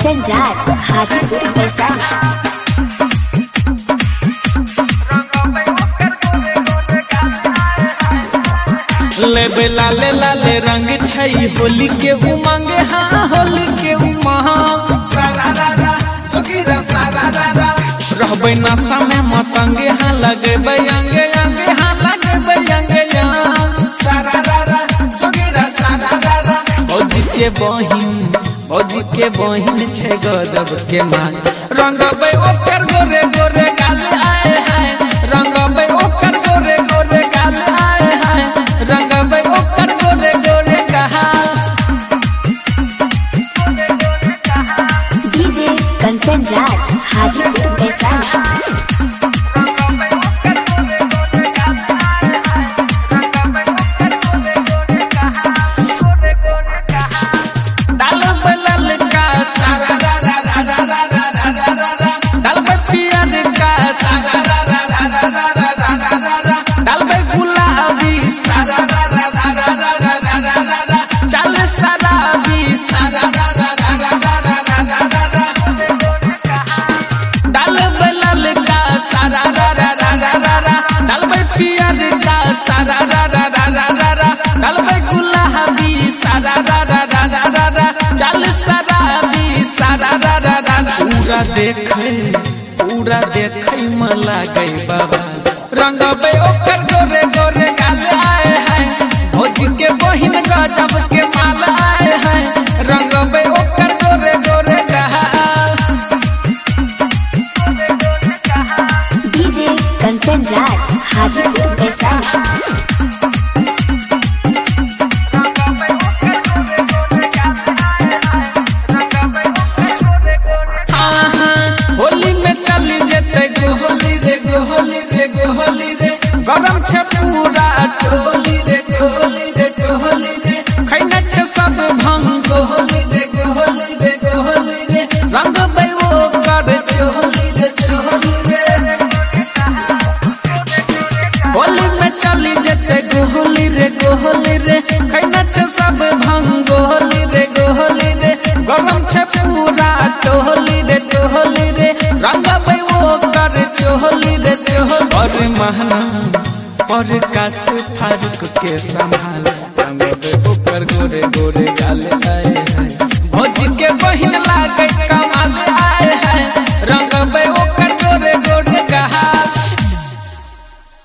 कंचन राज हाजीपुर वैशाली। लेबे लाले लाले रंग छई होली के उमंग, हाँ होली के उमंग। रहबे नशा में मतंगे, हाँ लगेबे अंगे अंगे, हाँ लगेबे अंगे भौजी के बहिन छे गजब के मान। रंगबे ओकर गोरे गोरे गाल आए हाय, रंगबे ओकर गोरे गोरे गाल आए हाय, रंगबे ओकर गोरे गोरे गाल। डीजे कंचन राज हाजीपुर वैशाली। पूरा देखे में लागे बाबा। रंगबे ओकर गोरे गोरे गाल आए हैं, भौजी के बहिन गजब के माल आए हैं, रंगबे ओकर गोरे गोरे गाल। डीजे कंचन राज हाजीपुर वैशाली। गरम छे पूरा टोली रे गोली रे गोली रे, खैना छे सब भंग गोली रे गोली रे गोली रे, रंगबे ओकर चोली रे चोली रे। होली में चली जेते गोली रे गोली रे, खैना छे सब भंग गोली रे गोली रे, गरम छे पूरा टोली रे टोली रे, रंगबे ओकर चोली रे चोली। और महना और काश फारूक के संभाल, रंगबे ओकर गोरे गोरे गाल आए हैं।